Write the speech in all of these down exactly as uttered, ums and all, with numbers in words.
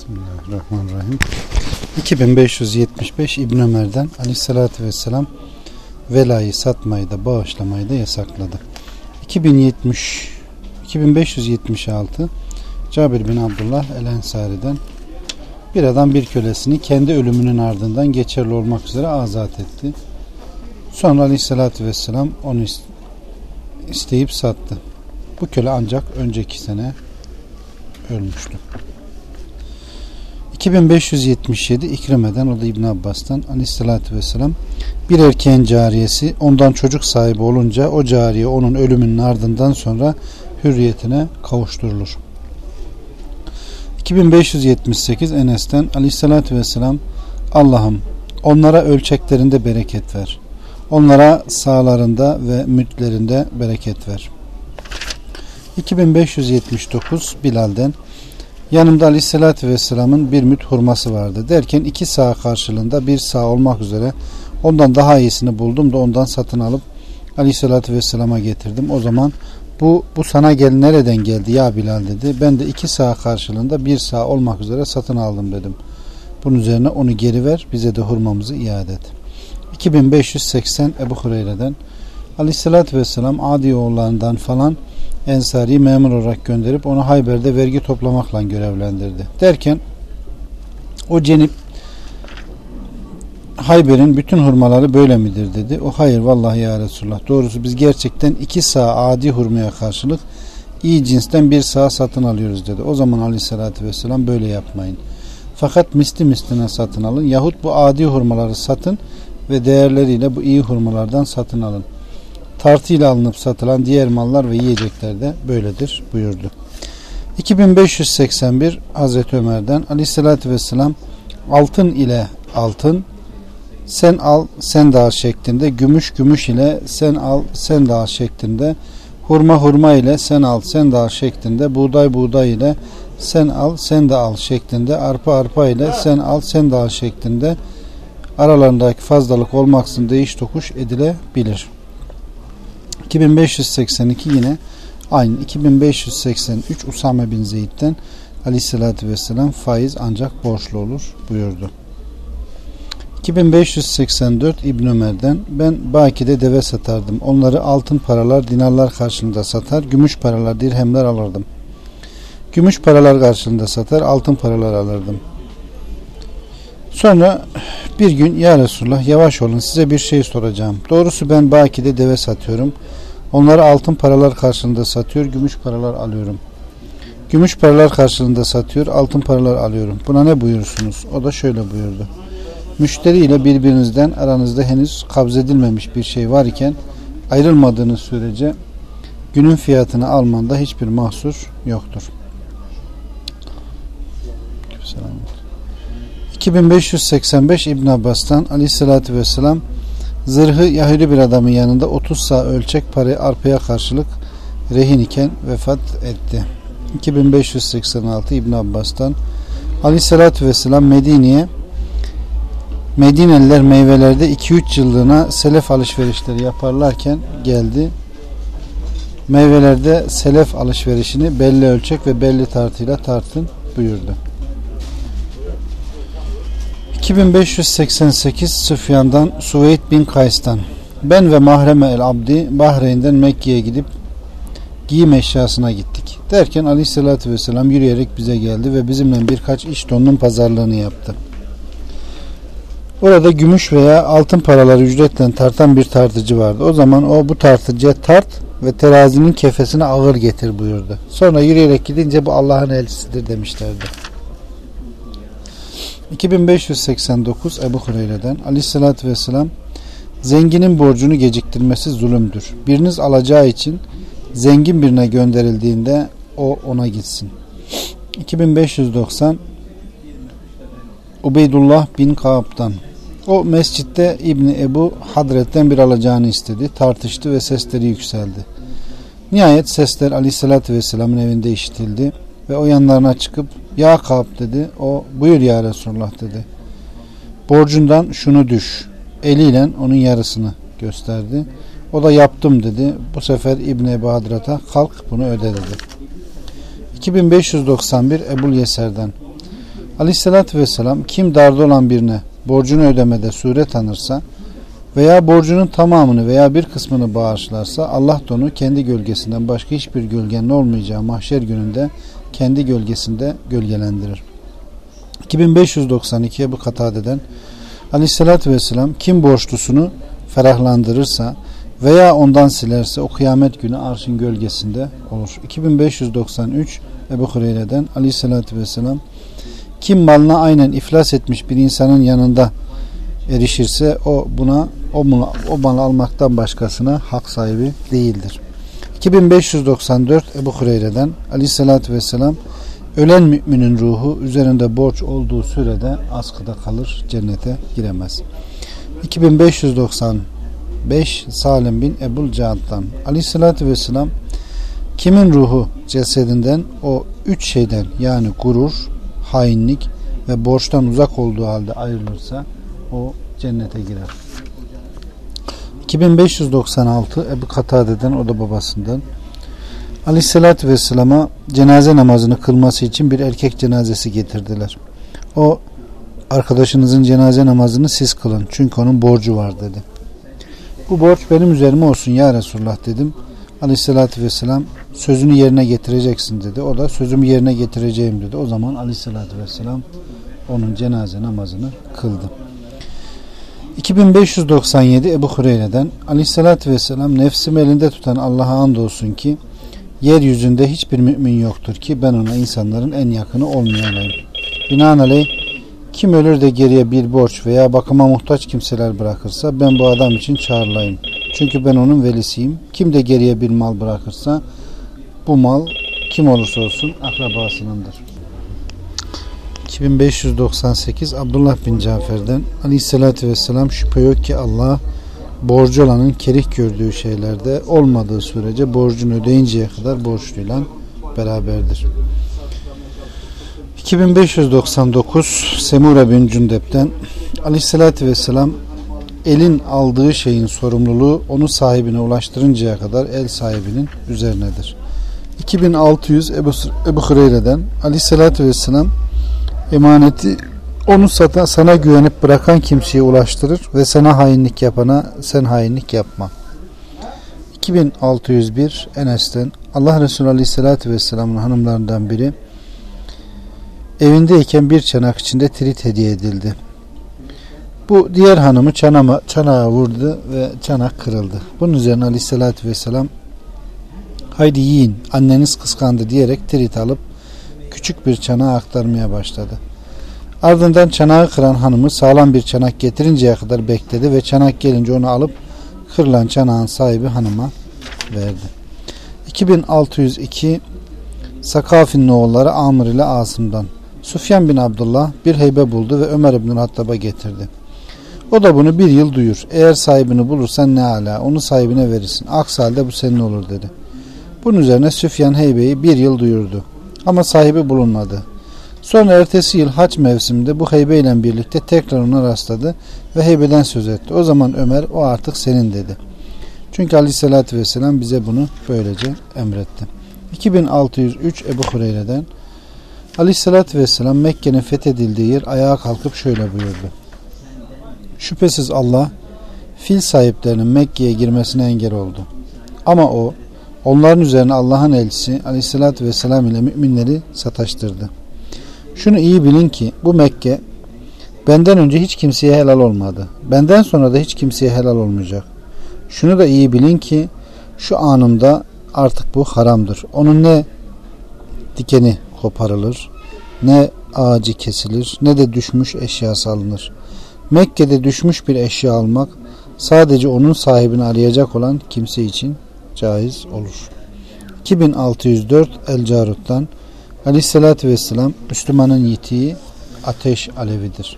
Bismillahirrahmanirrahim. iki bin beş yüz yetmiş beş İbn Ömer'den Aleyhisselatü Vesselam velayı satmayı da bağışlamayı da yasakladı. iki bin yetmiş iki bin beş yüz yetmiş altı Cabir bin Abdullah el-Ensari'den bir adam bir kölesini kendi ölümünün ardından geçerli olmak üzere azat etti. Sonra Aleyhisselatü Vesselam onu isteyip sattı. Bu köle ancak önceki sene ölmüştü. iki bin beş yüz yetmiş yedi İkrime'den, o da İbn Abbas'tan, Aleyhisselatü Vesselam bir erkeğin cariyesi ondan çocuk sahibi olunca o cariye onun ölümünün ardından sonra hürriyetine kavuşturulur. iki bin beş yüz yetmiş sekiz Enes'ten Aleyhisselatü Vesselam Allah'ım onlara ölçeklerinde bereket ver. Onlara sağlarında ve mütlerinde bereket ver. iki bin beş yüz yetmiş dokuz Bilal'den yanımda Aleyhisselatü Vesselam'ın bir müt hurması vardı derken iki sağ karşılığında bir sağ olmak üzere ondan daha iyisini buldum da ondan satın alıp Aleyhisselatü Vesselam'a getirdim. O zaman bu bu sana gel nereden geldi ya Bilal dedi. Ben de iki sağ karşılığında bir sağ olmak üzere satın aldım dedim. Bunun üzerine onu geri ver, bize de hurmamızı iade et. iki bin beş yüz seksen Ebu Hureyre'den Aleyhisselatü Vesselam Adi oğullarından falan Ensari'yi memur olarak gönderip onu Hayber'de vergi toplamakla görevlendirdi. Derken o cenip Hayber'in bütün hurmaları böyle midir dedi. O hayır vallahi ya Resulullah, doğrusu biz gerçekten iki sağ adi hurmaya karşılık iyi cinsten bir sağ satın alıyoruz dedi. O zaman Aleyhisselatü Vesselam böyle yapmayın. Fakat misli misline satın alın yahut bu adi hurmaları satın ve değerleriyle bu iyi hurmalardan satın alın. Tartıyla alınıp satılan diğer mallar ve yiyecekler de böyledir buyurdu. iki bin beş yüz seksen bir Hazreti Ömer'den Aleyhisselatü Vesselam altın ile altın sen al sen de al şeklinde, gümüş gümüş ile sen al sen de al şeklinde, hurma hurma ile sen al sen de al şeklinde, buğday buğday ile sen al sen de al şeklinde, arpa arpa ile sen al sen de al şeklinde aralarındaki fazlalık olmaksızın değiş tokuş edilebilir. iki bin beş yüz seksen iki yine aynı. iki bin beş yüz seksen üç Usame bin Zeyd'den Aleyhisselatü Vesselam faiz ancak borçlu olur buyurdu. iki bin beş yüz seksen dört İbn Ömer'den ben Baki'de deve satardım. Onları altın paralar dinarlar karşılığında satar, gümüş paralar dirhemler alırdım. Gümüş paralar karşılığında satar, altın paralar alırdım. Sonra bir gün ya Resulullah yavaş olun, size bir şey soracağım. Doğrusu ben Baki'de deve satıyorum. Onları altın paralar karşılığında satıyor, gümüş paralar alıyorum. Gümüş paralar karşılığında satıyor, altın paralar alıyorum. Buna ne buyurursunuz? O da şöyle buyurdu. Müşteri ile birbirinizden aranızda henüz kabzedilmemiş bir şey var iken ayrılmadığınız sürece günün fiyatını almanda hiçbir mahsur yoktur. iki bin beş yüz seksen beş İbn Abbas'tan Aleyhisselatü Vesselam zırhı Yahudi bir adamın yanında otuz sağ ölçek parayı arpaya karşılık rehin iken vefat etti. iki bin beş yüz seksen altı İbn Abbas'tan Aleyhisselatü Vesselam Medine'ye Medineliler meyvelerde iki üç yıllığına selef alışverişleri yaparlarken geldi. Meyvelerde selef alışverişini belli ölçek ve belli tartıyla tartın buyurdu. iki bin beş yüz seksen sekiz Süfyan'dan Suveyd bin Kays'tan ben ve Mahreme el Abdi Bahreyn'den Mekke'ye gidip giyim eşyasına gittik. Derken Aleyhisselatü Vesselam yürüyerek bize geldi ve bizimle birkaç iş donunun pazarlığını yaptı. Orada gümüş veya altın paraları ücretle tartan bir tartıcı vardı. O zaman o bu tartıcıya tart ve terazinin kefesine ağır getir buyurdu. Sonra yürüyerek gidince bu Allah'ın elçisidir demişlerdi. iki bin beş yüz seksen dokuz Ebu Hureyre'den Aleyhisselatü Vesselam zenginin borcunu geciktirmesi zulümdür. Biriniz alacağı için zengin birine gönderildiğinde o ona gitsin. iki bin beş yüz doksan Ubeydullah bin Kaab'dan o mescitte İbni Ebu Hadret'ten bir alacağını istedi. Tartıştı ve sesleri yükseldi. Nihayet sesler Aleyhisselatü Vesselam'ın evinde işitildi ve o yanlarına çıkıp ya Kaab dedi. O buyur ya Resulullah dedi. Borcundan şunu düş. Eliyle onun yarısını gösterdi. O da yaptım dedi. Bu sefer İbni Ebu Hadret'e kalk bunu öde dedi. iki bin beş yüz doksan bir Ebul Yeser'den Aleyhissalatü vesselam kim darda olan birine borcunu ödemede sure tanırsa veya borcunun tamamını veya bir kısmını bağışlarsa Allah da onu kendi gölgesinden başka hiçbir gölgenin olmayacağı mahşer gününde kendi gölgesinde gölgelendirir. iki bin beş yüz doksan iki Ebu Katade'den Aleyhissalatü vesselam kim borçlusunu ferahlandırırsa veya ondan silerse o kıyamet günü arşın gölgesinde olur. iki bin beş yüz doksan üç Ebu Hureyre'den Aleyhissalatü vesselam kim malına aynen iflas etmiş bir insanın yanında erişirse o buna o malı, o malı almaktan başkasına hak sahibi değildir. iki bin beş yüz doksan dört Ebu Hureyre'den Aleyhissalatü vesselam ölen müminin ruhu üzerinde borç olduğu sürede askıda kalır, cennete giremez. iki bin beş yüz doksan beş Salim bin Ebul Caad'dan Aleyhissalatü vesselam kimin ruhu cesedinden o üç şeyden yani gurur, hainlik ve borçtan uzak olduğu halde ayrılırsa o cennete girer. iki bin beş yüz doksan altı Ebu Katade'den, o da babasından, Aleyhissalatü vesselama cenaze namazını kılması için bir erkek cenazesi getirdiler. O, arkadaşınızın cenaze namazını siz kılın çünkü onun borcu var dedi. Bu borç benim üzerime olsun ya Resulullah dedim. Aleyhissalatü vesselam sözünü yerine getireceksin dedi. O da sözümü yerine getireceğim dedi. O zaman Aleyhissalatü vesselam onun cenaze namazını kıldı. iki bin beş yüz doksan yedi Ebu Hureyre'den Aleyhissalatü vesselam nefsimi elinde tutan Allah'a andolsun ki yeryüzünde hiçbir mümin yoktur ki ben ona insanların en yakını olmayayım. Binaenaleyh kim ölür de geriye bir borç veya bakıma muhtaç kimseler bırakırsa ben bu adam için çağrılayım. Çünkü ben onun velisiyim. Kim de geriye bir mal bırakırsa bu mal kim olursa olsun akrabasınındır. iki bin beş yüz doksan sekiz Abdullah bin Cafer'den Aleyhissalatü vesselam şüphe yok ki Allah borcu olanın kerih gördüğü şeylerde olmadığı sürece borcunu ödeyinceye kadar borçluyla beraberdir. iki bin beş yüz doksan dokuz Semure bin Cündep'ten Aleyhissalatü vesselam elin aldığı şeyin sorumluluğu onu sahibine ulaştırıncaya kadar el sahibinin üzerinedir. iki bin altı yüz Ebu, Ebu Hureyre'den Aleyhissalatü vesselam emaneti onu sata, sana güvenip bırakan kimseye ulaştırır ve sana hainlik yapana sen hainlik yapma. iki bin altı yüz bir Enes'ten Allah Resulü Aleyhissalatü vesselam'ın hanımlarından biri evindeyken bir çanak içinde tirit hediye edildi. Bu diğer hanımı çanama, çanağa vurdu ve çanak kırıldı. Bunun üzerine Aleyhissalatü vesselam haydi yiyin anneniz kıskandı diyerek tirit alıp küçük bir çanağa aktarmaya başladı. Ardından çanağı kıran hanımı sağlam bir çanak getirinceye kadar bekledi ve çanak gelince onu alıp kırılan çanağın sahibi hanıma verdi. iki bin altı yüz iki Sakafi'nin oğulları Amr ile Asım'dan Sufyan bin Abdullah bir heybe buldu ve Ömer İbn Hattab'a getirdi. O da bunu bir yıl duyur. Eğer sahibini bulursan ne ala, onu sahibine verirsin. Aksi halde bu senin olur dedi. Bunun üzerine Süfyan heybeyi bir yıl duyurdu. Ama sahibi bulunmadı. Sonra ertesi yıl hac mevsiminde bu heybeyle birlikte tekrar ona rastladı ve heybeden söz etti. O zaman Ömer o artık senin dedi. Çünkü Aleyhisselatü Vesselam bize bunu böylece emretti. iki bin altı yüz üç Ebu Hureyre'den Aleyhisselatü Vesselam Mekke'nin fethedildiği yer ayağa kalkıp şöyle buyurdu. Şüphesiz Allah fil sahiplerinin Mekke'ye girmesine engel oldu. Ama o onların üzerine Allah'ın elçisi Aleyhisselatü Vesselam ile müminleri sataştırdı. Şunu iyi bilin ki bu Mekke benden önce hiç kimseye helal olmadı. Benden sonra da hiç kimseye helal olmayacak. Şunu da iyi bilin ki şu anımda artık bu haramdır. Onun ne dikeni koparılır, ne ağacı kesilir, ne de düşmüş eşyası alınır. Mekke'de düşmüş bir eşya almak sadece onun sahibini arayacak olan kimse için caiz olur. iki bin altı yüz dört El Carut'tan Aleyhisselatü Vesselam Müslümanın yitiği ateş alevidir.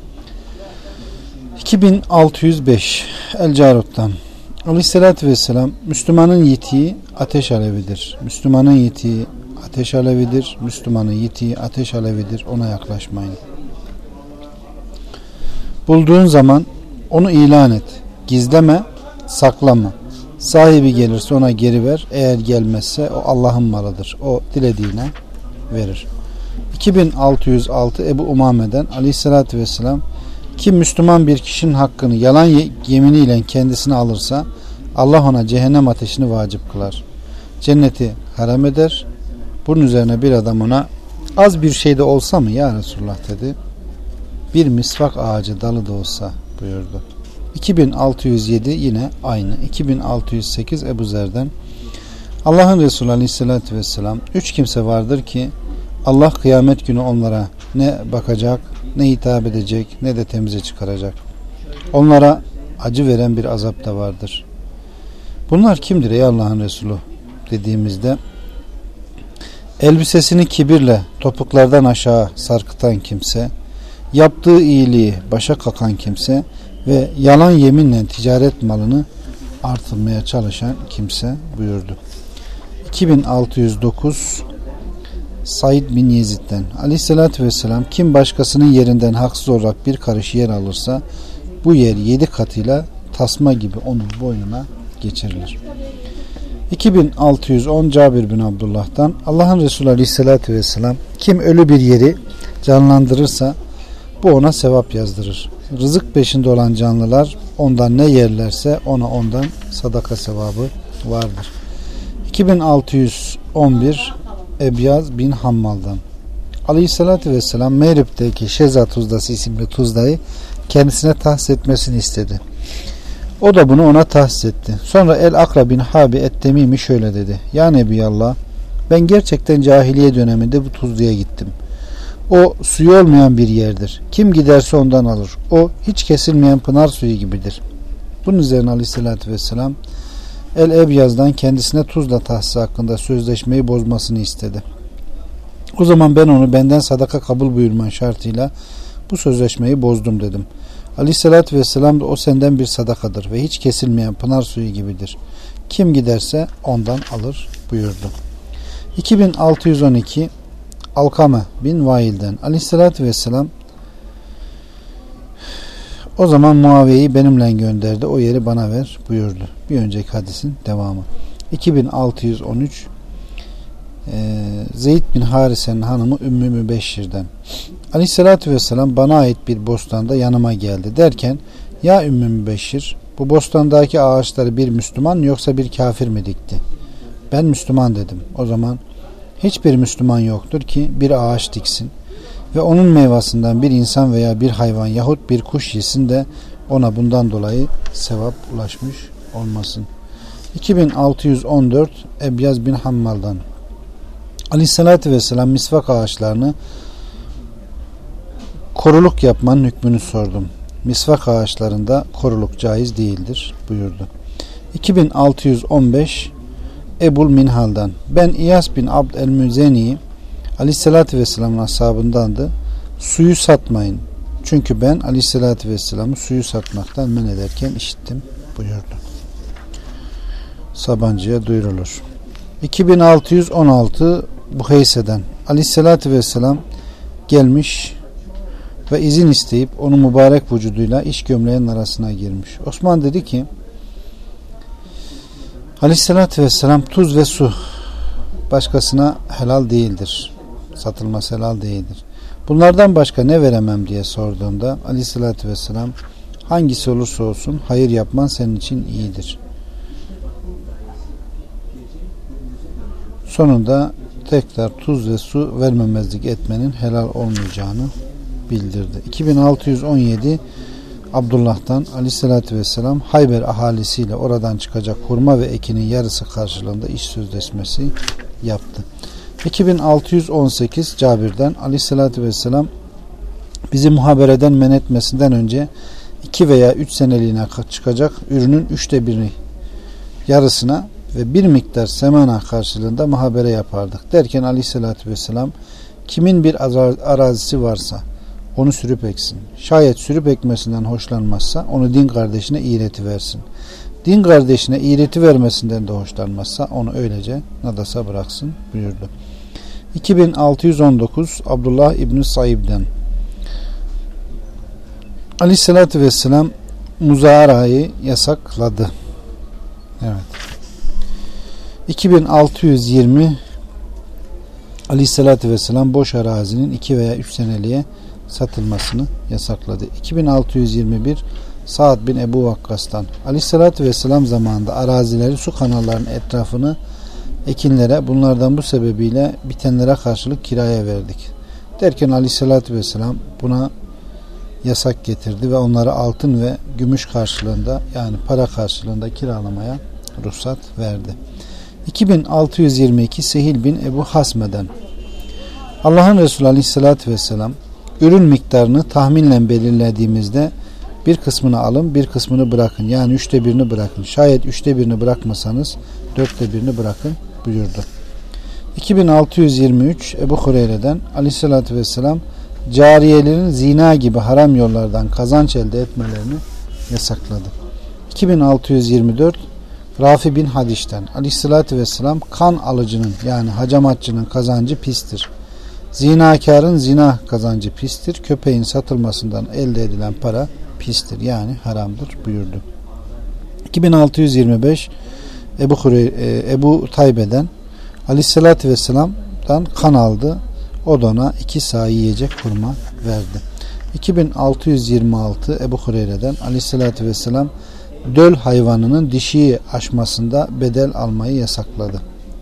iki bin altı yüz beş El Carut'tan Aleyhisselatü Vesselam Müslümanın yitiği ateş alevidir. Müslümanın yitiği ateş alevidir. Müslümanın yitiği ateş alevidir. Ona yaklaşmayın. Bulduğun zaman onu ilan et. Gizleme, saklama. Sahibi gelirse ona geri ver. Eğer gelmezse o Allah'ın malıdır. O dilediğine verir. iki bin altı yüz altı Ebu Umame'den Aleyhisselatü Vesselam, kim Müslüman bir kişinin hakkını yalan yeminiyle kendisine alırsa Allah ona cehennem ateşini vacip kılar. Cenneti haram eder. Bunun üzerine bir adam ona, az bir şey de olsa mı ya Resulullah dedi. Bir misvak ağacı dalı da olsa buyurdu. iki bin altı yüz yedi yine aynı. iki bin altı yüz sekiz Ebu Zer'den, Allah'ın Resulü Aleyhisselatü Vesselam, üç kimse vardır ki Allah kıyamet günü onlara ne bakacak, ne hitap edecek, ne de temize çıkaracak. Onlara acı veren bir azap da vardır. Bunlar kimdir ey Allah'ın Resulü dediğimizde, elbisesini kibirle topuklardan aşağı sarkıtan kimse, yaptığı iyiliği başa kakan kimse ve yalan yeminle ticaret malını artırmaya çalışan kimse buyurdu. iki bin altı yüz dokuz Said bin Yezid'den, Aleyhisselatü Vesselam, kim başkasının yerinden haksız olarak bir karış yer alırsa bu yer yedi katıyla tasma gibi onun boynuna geçirilir. iki bin altı yüz on Cabir bin Abdullah'tan, Allah'ın Resulü Aleyhisselatü Vesselam, kim ölü bir yeri canlandırırsa bu ona sevap yazdırır. Rızık peşinde olan canlılar ondan ne yerlerse ona ondan sadaka sevabı vardır. iki bin altı yüz on bir Ebyaz bin Hammal'dan, Aleyhisselatü Vesselam Mehrib'deki Şeza Tuzdası isimli tuzdayı kendisine tahsis etmesini istedi. O da bunu ona tahsis etti. Sonra El Akra bin Habi Et-Temimi şöyle dedi: Ya Nebiyallah, ben gerçekten cahiliye döneminde bu tuzluya gittim. O suyu olmayan bir yerdir. Kim giderse ondan alır. O hiç kesilmeyen pınar suyu gibidir. Bunun üzerine Aleyhisselatü Vesselam El Ebyaz'dan kendisine tuzla tahsisi hakkında sözleşmeyi bozmasını istedi. O zaman ben onu benden sadaka kabul buyurman şartıyla bu sözleşmeyi bozdum dedim. Aleyhissalatü Vesselam da o senden bir sadakadır ve hiç kesilmeyen pınar suyu gibidir. Kim giderse ondan alır buyurdu. iki bin altı yüz on iki Alkame bin Vail'den, Aleyhissalatü Vesselam, o zaman Muaviye'yi benimle gönderdi, o yeri bana ver buyurdu. Bir önceki hadisin devamı. iki bin altı yüz on üç e, Zeyd bin Harise'nin hanımı Ümmü Mübeşşir'den, Aleyhissalatü Vesselam bana ait bir bostanda yanıma geldi derken, ya Ümmü Mübeşşir, bu bostandaki ağaçları bir Müslüman yoksa bir kafir mi dikti? Ben Müslüman dedim. O zaman hiçbir Müslüman yoktur ki bir ağaç diksin ve onun meyvasından bir insan veya bir hayvan yahut bir kuş yesin de ona bundan dolayı sevap ulaşmış olmasın. iki bin altı yüz on dört Ebyaz bin Hammal'dan, Aleyhissalatü Vesselam misvak ağaçlarını koruluk yapmanın hükmünü sordum. Misvak ağaçlarında koruluk caiz değildir buyurdu. iki bin altı yüz on beş Ebul Minhal'dan, ben İyas bin Abd el-Müzeni'yi, Aleyhissalatü Vesselam'ın ashabındandı. Suyu satmayın. Çünkü ben Aleyhissalatü Vesselam'ı suyu satmaktan men ederken işittim buyurdu. Sabancı'ya duyurulur. iki bin altı yüz on altı Buheyse'den, Aleyhissalatü Vesselam gelmiş ve izin isteyip onun mübarek vücuduyla iç gömleğin arasına girmiş. Osman dedi ki, Aleyhissalatü Vesselam, tuz ve su başkasına helal değildir. Satılması helal değildir. Bunlardan başka ne veremem diye sorduğumda Aleyhissalatü Vesselam, hangisi olursa olsun hayır yapman senin için iyidir. Sonunda tekrar tuz ve su vermemezlik etmenin helal olmayacağını bildirdi. iki bin altı yüz on yedi Abdullah'tan, Aleyhissalatü Vesselam Hayber ahalisiyle oradan çıkacak hurma ve ekinin yarısı karşılığında iş sözleşmesi yaptı. iki bin altı yüz on sekiz Cabir'den, Aleyhissalatü Vesselam bizi muhabereden men etmesinden önce iki veya üç seneliğine çıkacak ürünün üçte birini yarısına ve bir miktar semana karşılığında muhabere yapardık. Derken Aleyhissalatü Vesselam, kimin bir arazisi varsa onu sürüp eksin. Şayet sürüp ekmesinden hoşlanmazsa onu din kardeşine iğreti versin. Din kardeşine iğreti vermesinden de hoşlanmazsa onu öylece nadasa bıraksın buyurdu. iki bin altı yüz on dokuz Abdullah İbni Saib'den, Aleyhissalatü Vesselam muzarayı yasakladı. Evet. iki bin altı yüz yirmi Aleyhissalatü vesselam boş arazinin iki veya üç seneliğe satılmasını yasakladı. iki bin altı yüz yirmi bir Sa'd bin Ebu Vakkas'tan: Aleyhissalatü vesselam zamanında arazileri, su kanallarının etrafını ekinlere, bunlardan bu sebebiyle bitenlere karşılık kiraya verdik. Derken Aleyhissalatü vesselam buna yasak getirdi ve onları altın ve gümüş karşılığında, yani para karşılığında kiralamaya ruhsat verdi. iki bin altı yüz yirmi iki Sehil bin Ebu Hasme'den: Allah'ın Resulü Aleyhisselatü Vesselam, ürün miktarını tahminle belirlediğimizde bir kısmını alın, bir kısmını bırakın. Yani üçte birini bırakın. Şayet üçte birini bırakmasanız dörtte birini bırakın buyurdu. iki bin altı yüz yirmi üç Ebu Hureyre'den: Aleyhisselatü Vesselam cariyelerin zina gibi haram yollardan kazanç elde etmelerini yasakladı. iki bin altı yüz yirmi dört Rafi bin Hadiş'ten: Aleyhissalatü vesselam, kan alıcının, yani hacamatçının kazancı pistir. Zinakarın zina kazancı pistir. Köpeğin satılmasından elde edilen para pistir, yani haramdır buyurdu. iki bin altı yüz yirmi beş Ebu, Hureyre, Ebu Taybe'den: Aleyhissalatü vesselam'dan kan aldı. O da ona iki sağ yiyecek hurma verdi. iki bin altı yüz yirmi altı Ebu Hureyre'den: Aleyhissalatü vesselam döl hayvanının dişiyi aşmasında bedel almayı yasakladı.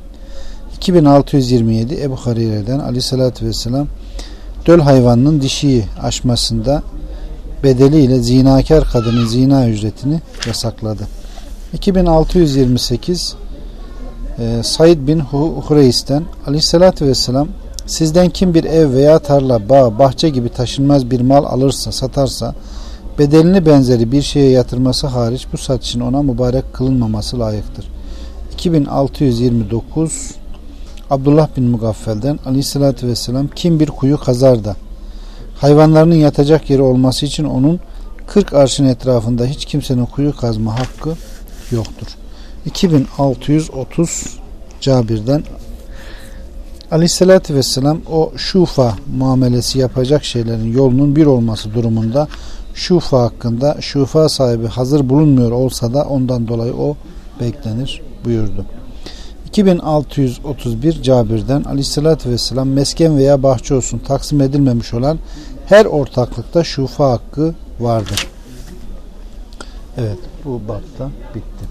iki bin altı yüz yirmi yedi Ebu Hureyre'den: Aleyhissalatü vesselam döl hayvanının dişiyi aşmasında bedeliyle zinakar kadının zina ücretini yasakladı. iki bin altı yüz yirmi sekiz e, Said bin Hureys'ten: Aleyhissalatü vesselam, sizden kim bir ev veya tarla, bağ, bahçe gibi taşınmaz bir mal alırsa, satarsa, bedelini benzeri bir şeye yatırması hariç bu satışın ona mübarek kılınmaması layıktır. iki bin altı yüz yirmi dokuz Abdullah bin Mugaffel'den: Aleyhissalatü vesselam, kim bir kuyu kazar da hayvanlarının yatacak yeri olması için onun kırk arşın etrafında hiç kimsenin kuyu kazma hakkı yoktur. iki bin altı yüz otuz Cabir'den: Aleyhissalatü vesselam, o şufa muamelesi yapacak şeylerin yolunun bir olması durumunda şufa hakkında şufa sahibi hazır bulunmuyor olsa da ondan dolayı o beklenir buyurdu. iki bin altı yüz otuz bir Cabir'den: Aleyhissalatü vesselam, mesken veya bahçe olsun taksim edilmemiş olan her ortaklıkta şufa hakkı vardır. Evet, bu bapta bitti.